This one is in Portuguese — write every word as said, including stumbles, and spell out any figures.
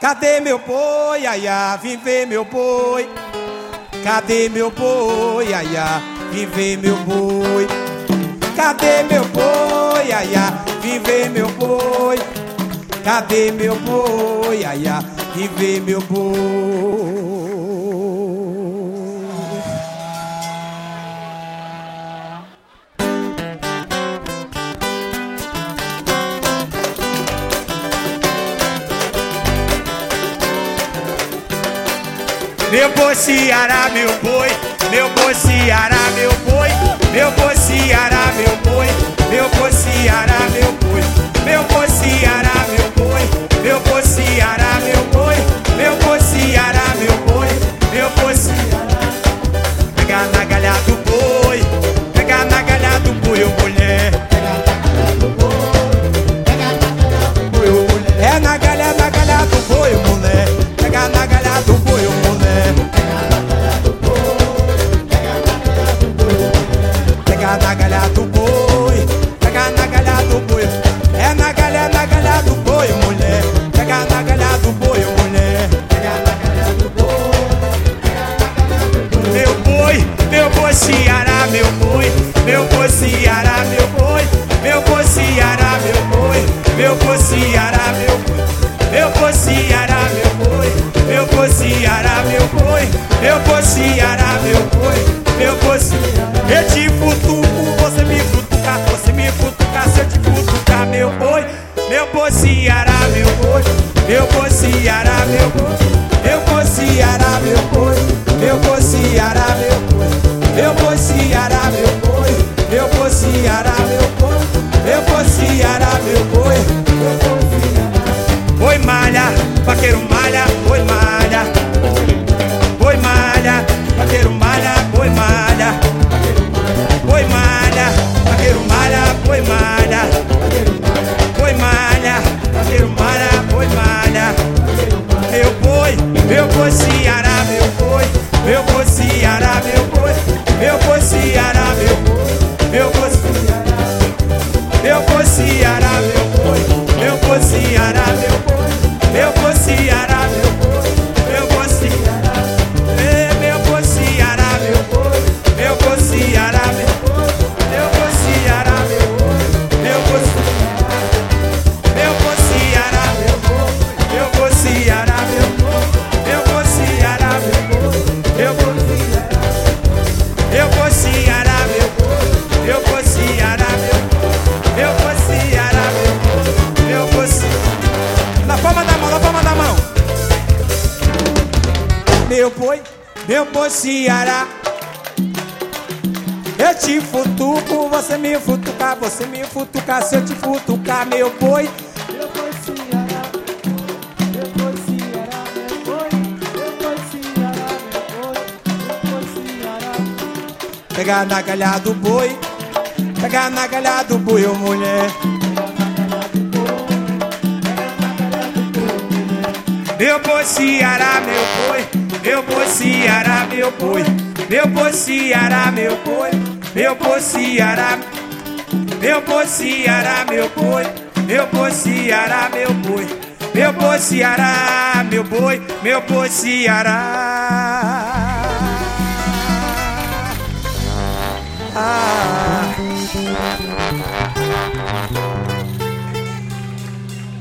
Cadê meu boi, aiá, vem ver meu boi. Cadê meu boi, aiá, vem ver meu boi. Cadê meu boi, aiá, vem ver meu boi. Cadê meu boi, aiá, vem ver meu boi. Meu boi Ceará, meu boi, meu boi Ceará, meu boi, meu boi Ceará, meu boi, meu boi Ceará, meu boi, meu boi Ceará, meu boi, meu boi Ceará, meu boi, meu boi Ceará, meu boi, meu boi Ceará. Pega na galha do boi, pega na galha do boi, ô mulher. É na galha, na galha do boi, ô mulher. Pega na galha do boi, ô mulher. Pega na galha do boi, pega na galha do boi. É na galha, na galha do boi, mulher. Pega na galha do boi, mulher. Pega na galha do boi. Meu boi, meu boi Ceará, meu boi, meu boi Ceará, meu boi, meu boi Ceará, meu boi, meu boi Ceará, meu boi, meu boi Ceará, meu boi, meu boi Ceará, meu boi, meu boi Ceará, meu boi, meu boi Ceará. Eu te futuco, você me futuca, você me futuca, se eu te futucar, meu boi, meu boi Ceará, meu boi, meu boi Ceará, meu boi, meu boi Ceará, meu boi, meu boi Ceará, meu boi, meu boi Ceará, meu boi, meu boi Ceará, meu boi, meu boi Ceará, meu boi, meu boi Ceará. Boi malha, vaqueiro malha, boi malha, boi malha, vaqueiro malha, boi malha. Boi malha, vaqueiro malha, boi malha. Boi malha, vaqueiro malha, boi malha. Meu boi, meu boi Ceará, meu boi, meu boi Ceará, meu boi, meu boi Ceará, meu boi, meu boi Ceará, meu boi Ceará, meu boi, meu boi Ceará, meu boi, meu boi Ceará, meu boi, meu boi Ceará, meu boi Ceará, meu boi, meu boi Ceará, meu meu boi Ceará, meu boi, meu boi Ceará, meu boi, meu boi Ceará, meu boi, meu boi Ceará, meu boi, meu boi Ceará, meu boi, meu boi Ceará, meu boi, meu boi Ceará, meu boi, meu boi Ceará. Na palma da mão, na palma da mão. Meu boi, meu boi Ceará. Eu te futuco, você me futuca, você me futuca, se eu te futucar, meu boi. Meu boi Ceará, meu boi Ceará, meu boi, meu boi Ceará, meu boi, meu boi Ceará. Pega na galha do boi, pega na galha do boi, ô mulher. Meu boi Ceará, meu boi, meu boi Ceará, meu boi, meu boi Ceará, meu boi, meu boi Ceará, meu boi Ceará, meu boi, meu boi Ceará, meu boi, meu boi Ceará, meu boi, meu boi Ceará. Ah.